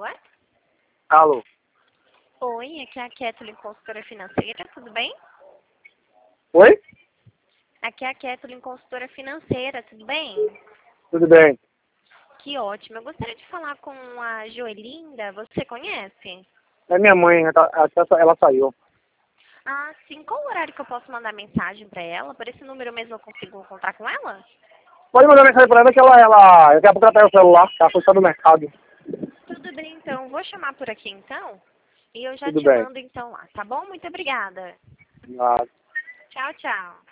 Alô? Alô? Oi, aqui é a Kathleen, consultora financeira, tudo bem? Oi? Aqui é a Kathleen, consultora financeira, tudo bem? Tudo bem. Que ótimo. Eu gostaria de falar com a Joelinda, você conhece? É minha mãe, ela saiu. Ah, sim. Qual o horário que eu posso mandar mensagem para ela? Por esse número mesmo eu consigo contar com ela? Pode mandar mensagem pra ela que ela daqui a pouco ela pega o celular, ela foi só no mercado. Tudo bem, então. Vou chamar por aqui, então. E eu já Tudo te bem. mando, então, lá, tá bom? Muito obrigada. Ah, Tchau, tchau.